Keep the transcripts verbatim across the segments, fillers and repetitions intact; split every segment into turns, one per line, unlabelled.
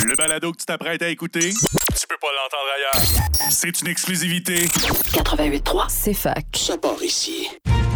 Le balado que tu t'apprêtes à écouter, tu peux pas l'entendre ailleurs. C'est une exclusivité.
quatre-vingt-huit point trois,
c'est fac.
Ça part ici.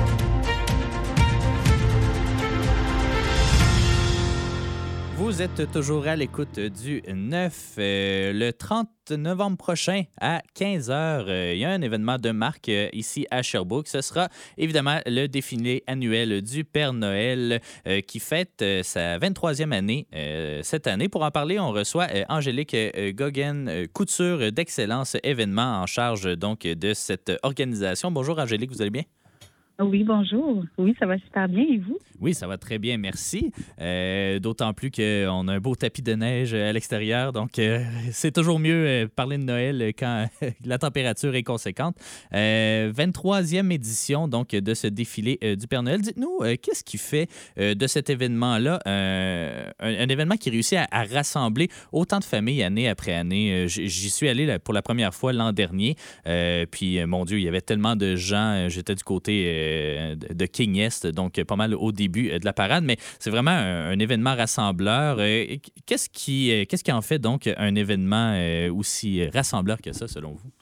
Vous êtes toujours à l'écoute du neuf. Euh, le trente novembre prochain, à quinze heures, euh, il y a un événement de marque euh, ici à Sherbrooke. Ce sera évidemment le défilé annuel du Père Noël euh, qui fête euh, sa vingt-troisième année euh, cette année. Pour en parler, on reçoit euh, Angélique euh, Goguen, euh, couture d'excellence événement en charge donc de cette organisation. Bonjour Angélique, vous allez bien?
Oui, bonjour. Oui, ça va super bien. Et vous?
Oui, ça va très bien, merci. Euh, d'autant plus qu'on a un beau tapis de neige à l'extérieur, donc euh, c'est toujours mieux euh, parler de Noël quand la température est conséquente. Euh, vingt-troisième édition donc de ce défilé euh, du Père Noël. Dites-nous, euh, qu'est-ce qui fait euh, de cet événement-là euh, un, un événement qui réussit à, à rassembler autant de familles année après année? Euh, j'y suis allé là, pour la première fois l'an dernier, euh, puis euh, mon Dieu, il y avait tellement de gens. J'étais du côté euh, de King Est, donc pas mal au début de la parade, mais c'est vraiment un, un événement rassembleur. Qu'est-ce qui, qu'est-ce qui en fait donc un événement aussi rassembleur que ça, selon vous?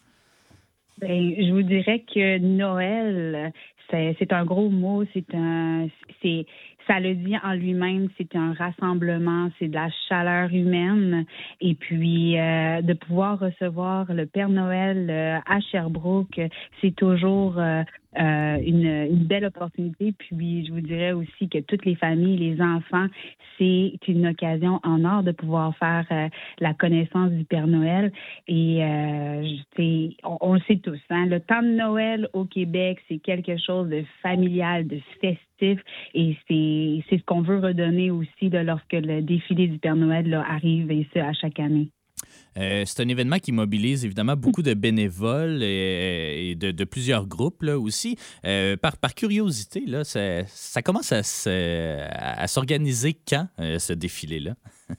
Bien, je vous dirais que Noël, c'est, c'est un gros mot, c'est un... c'est Ça le dit en lui-même, c'est un rassemblement, c'est de la chaleur humaine. Et puis, euh, de pouvoir recevoir le Père Noël euh, à Sherbrooke, c'est toujours euh, euh, une, une belle opportunité. Puis, je vous dirais aussi que toutes les familles, les enfants, c'est une occasion en or de pouvoir faire euh, la connaissance du Père Noël. Et euh, c'est, on, on le sait tous, hein, le temps de Noël au Québec, c'est quelque chose de familial, de festif. Et c'est, c'est ce qu'on veut redonner aussi là, lorsque le défilé du Père Noël là, arrive, et ça à chaque année.
Euh, c'est un événement qui mobilise évidemment beaucoup de bénévoles et, et de, de plusieurs groupes là, aussi. Euh, par, par curiosité, là, ça, ça commence à, se, à, à s'organiser quand, euh, ce défilé-là?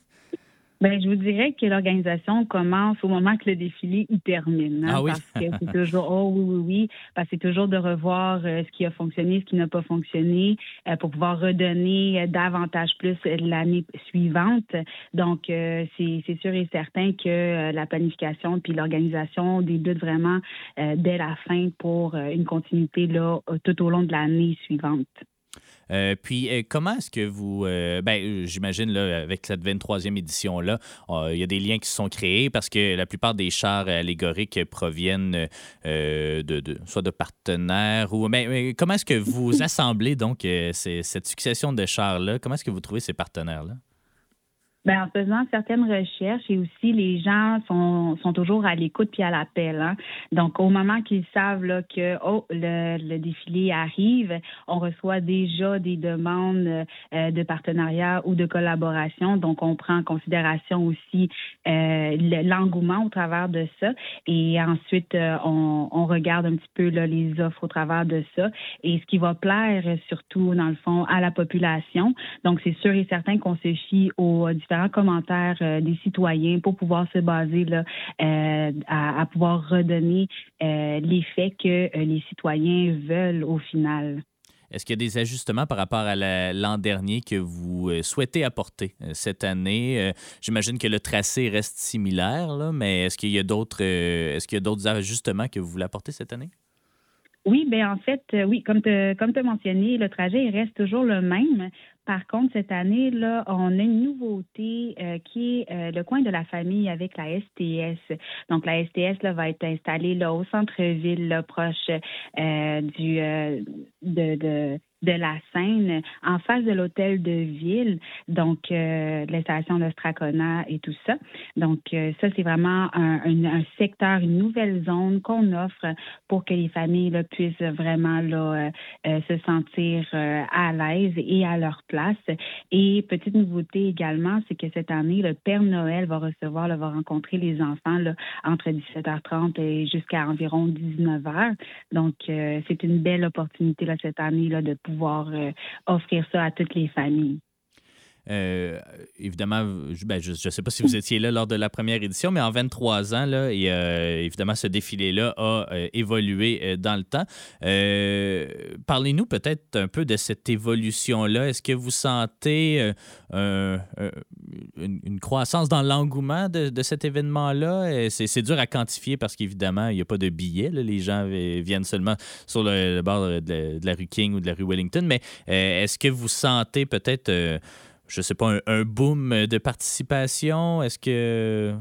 Bien, je vous dirais que l'organisation commence au moment que le défilé y termine. Hein,
ah oui?
Parce que c'est toujours, oh oui, oui, oui, parce que c'est toujours de revoir euh, ce qui a fonctionné, ce qui n'a pas fonctionné, euh, pour pouvoir redonner euh, davantage plus l'année suivante. Donc, euh, c'est, c'est sûr et certain que euh, la planification puis l'organisation débute vraiment euh, dès la fin pour euh, une continuité là, tout au long de l'année suivante.
Euh, puis, euh, comment est-ce que vous... Euh, ben, j'imagine, là, avec cette vingt-troisième édition-là, il y a des liens qui se sont créés parce que la plupart des chars allégoriques proviennent euh, de, de, soit de partenaires ou... Mais, mais comment est-ce que vous assemblez, donc, euh, ces, cette succession de chars-là? Comment est-ce que vous trouvez ces partenaires-là?
Bien, en faisant certaines recherches et aussi les gens sont, sont toujours à l'écoute puis à l'appel. Hein. Donc, au moment qu'ils savent là, que oh, le, le défilé arrive, on reçoit déjà des demandes euh, de partenariat ou de collaboration. Donc, on prend en considération aussi euh, l'engouement au travers de ça. Et ensuite, euh, on, on regarde un petit peu là, les offres au travers de ça et ce qui va plaire surtout, dans le fond, à la population. Donc, c'est sûr et certain qu'on se fie aux différents commentaires euh, des citoyens pour pouvoir se baser là, euh, à, à pouvoir redonner euh, l'effet que euh, les citoyens veulent au final.
Est-ce qu'il y a des ajustements par rapport à la, l'an dernier que vous euh, souhaitez apporter euh, cette année? Euh, j'imagine que le tracé reste similaire, là, mais est-ce qu'il y a d'autres, euh, est-ce qu'il y a d'autres ajustements que vous voulez apporter cette année?
Oui, bien en fait, euh, oui, comme tu comme as mentionné, le trajet il reste toujours le même. Par contre, cette année, là, on a une nouveauté euh, qui est euh, le coin de la famille avec la S T S. Donc, la S T S là, va être installée là, au centre-ville, là, proche euh, du euh, de, de de la Seine, en face de l'hôtel de ville, donc euh, l'installation de Stracona et tout ça. Donc, euh, ça, c'est vraiment un, un, un secteur, une nouvelle zone qu'on offre pour que les familles là, puissent vraiment là, euh, euh, se sentir euh, à l'aise et à leur place. Et petite nouveauté également, c'est que cette année, le Père Noël va recevoir, là, va rencontrer les enfants là, entre dix-sept heures trente et jusqu'à environ dix-neuf heures. Donc, euh, c'est une belle opportunité là, cette année là, de pouvoir euh, offrir ça à toutes les familles.
euh, évidemment, je ben, je ne sais pas si vous étiez là lors de la première édition, mais en vingt-trois ans, là, et, euh, évidemment, ce défilé-là a euh, évolué euh, dans le temps. Euh, parlez-nous peut-être un peu de cette évolution-là. Est-ce que vous sentez euh, un, un, une, une croissance dans l'engouement de, de cet événement-là? C'est, c'est dur à quantifier parce qu'évidemment, il n'y a pas de billets. Là. Les gens viennent seulement sur le, le bord de, de la rue King ou de la rue Wellington. Mais euh, est-ce que vous sentez peut-être, euh, je ne sais pas, un, un boom de participation? Est-ce que...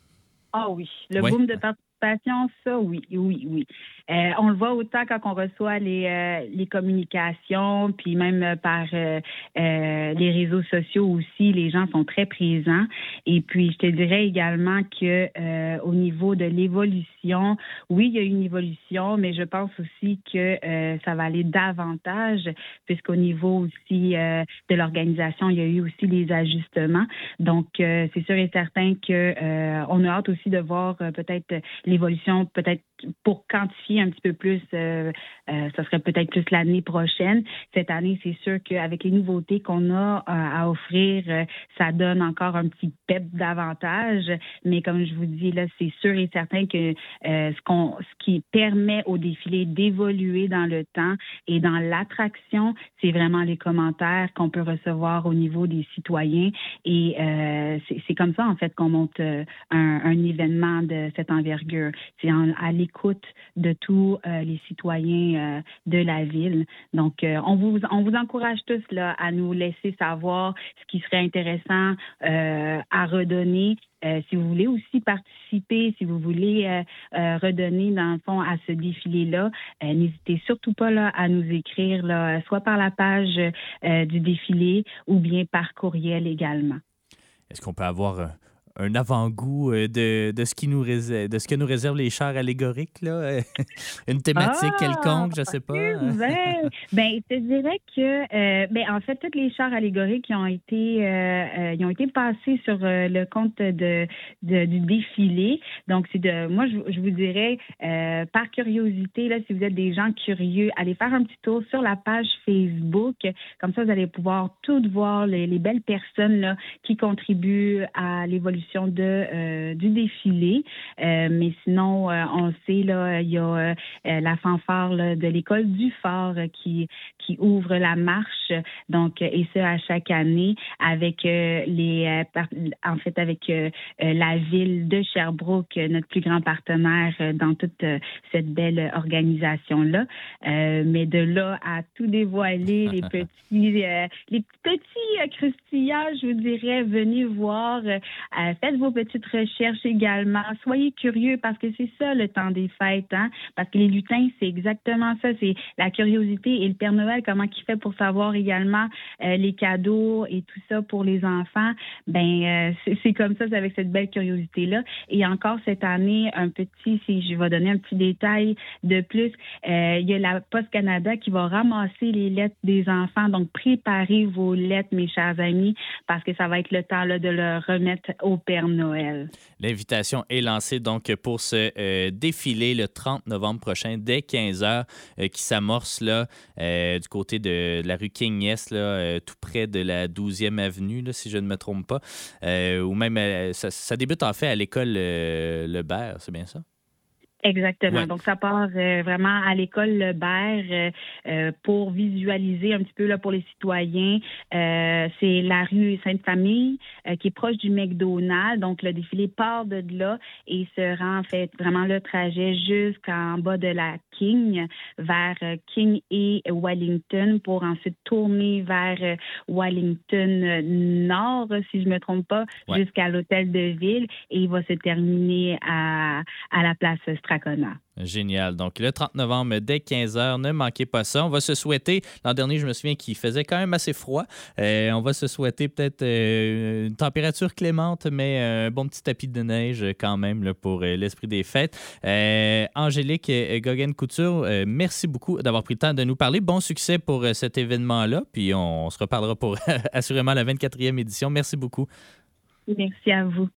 Ah oui, le
ouais.
boom de participation, ça, oui, oui, oui. Euh, on le voit autant quand on reçoit les, euh, les communications, puis même par euh, euh, les réseaux sociaux aussi, les gens sont très présents. Et puis, je te dirais également que euh, au niveau de l'évolution, oui, il y a une évolution, mais je pense aussi que euh, ça va aller davantage, puisqu'au niveau aussi euh, de l'organisation, il y a eu aussi des ajustements. Donc, euh, c'est sûr et certain que euh, on a hâte aussi de voir euh, peut-être l'évolution, peut-être pour quantifier un petit peu plus, euh, euh, ça serait peut-être plus l'année prochaine. Cette année, c'est sûr qu'avec les nouveautés qu'on a euh, à offrir, euh, ça donne encore un petit pep davantage. Mais comme je vous dis, là, c'est sûr et certain que euh, ce, qu'on, ce qui permet au défilé d'évoluer dans le temps et dans l'attraction, c'est vraiment les commentaires qu'on peut recevoir au niveau des citoyens. Et euh, c'est, c'est comme ça, en fait, qu'on monte euh, un, un événement de cette envergure. C'est en, à l'écoute de tous euh, les citoyens euh, de la ville. Donc, euh, on vous on vous encourage tous là à nous laisser savoir ce qui serait intéressant euh, à redonner. Euh, si vous voulez aussi participer, si vous voulez euh, euh, redonner, dans le fond, à ce défilé-là, euh, n'hésitez surtout pas là, à nous écrire, là, soit par la page euh, du défilé ou bien par courriel également.
Est-ce qu'on peut avoir euh, un avant-goût euh, de, de, ce qui nous réserve, de ce que nous réservent les chars allégoriques, là? Une thématique
ah,
quelconque, je ne sais pas.
Ben, ben, je te dirais que, euh, ben, en fait, tous les chars allégoriques qui ont été, euh, euh, ils ont été passés sur euh, le compte de, de, du défilé. Donc, c'est de, moi, je, je vous dirais, euh, par curiosité, là, si vous êtes des gens curieux, allez faire un petit tour sur la page Facebook. Comme ça, vous allez pouvoir toutes voir les, les belles personnes là, qui contribuent à l'évolution de, euh, du défilé. Euh, mais sinon, euh, on sait, là, il y a euh, la fanfare là, de l'école du Fort euh, qui, qui ouvre la marche. Donc, euh, et ça à chaque année avec euh, les, euh, par, en fait, avec euh, la ville de Sherbrooke, notre plus grand partenaire euh, dans toute euh, cette belle organisation-là. Euh, mais de là à tout dévoiler, les petits, euh, les petits euh, crustillages, je vous dirais, venez voir. Euh, Faites vos petites recherches également. Soyez curieux parce que c'est ça le temps des fêtes. Hein? Parce que les lutins, c'est exactement ça. C'est la curiosité et le Père Noël, comment il fait pour savoir également euh, les cadeaux et tout ça pour les enfants. Ben euh, c'est, c'est comme ça, c'est avec cette belle curiosité-là. Et encore cette année, un petit, si je vais donner un petit détail de plus, euh, il y a la Poste Canada qui va ramasser les lettres des enfants. Donc, préparez vos lettres, mes chers amis, parce que ça va être le temps là, de leur remettre au Père Noël.
L'invitation est lancée donc pour ce euh, défilé le trente novembre prochain dès quinze heures euh, qui s'amorce là euh, du côté de, de la rue King-Yes, là, euh, tout près de la douzième avenue, là, si je ne me trompe pas. Euh, ou même, euh, ça, ça débute en fait à l'école euh, Lebert, c'est bien ça?
Exactement.
Ouais.
Donc, ça part euh, vraiment à l'école Lebert euh, euh, pour visualiser un petit peu là pour les citoyens. Euh, c'est la rue Sainte-Famille euh, qui est proche du McDonald's. Donc, le défilé part de là et se rend en fait vraiment le trajet jusqu'en bas de la King vers euh, King et Wellington pour ensuite tourner vers euh, Wellington euh, Nord, si je me trompe pas, ouais. jusqu'à l'hôtel de ville et il va se terminer à, à la place Strasbourg.
Génial. Donc, le trente novembre, dès quinze heures, ne manquez pas ça. On va se souhaiter, l'an dernier, je me souviens qu'il faisait quand même assez froid. Euh, on va se souhaiter peut-être euh, une température clémente, mais un bon petit tapis de neige quand même là, pour euh, l'esprit des fêtes. Euh, Angélique Goguenne-Couture, euh, merci beaucoup d'avoir pris le temps de nous parler. Bon succès pour euh, cet événement-là. Puis on, on se reparlera pour assurément la vingt-quatrième édition. Merci beaucoup.
Merci à vous.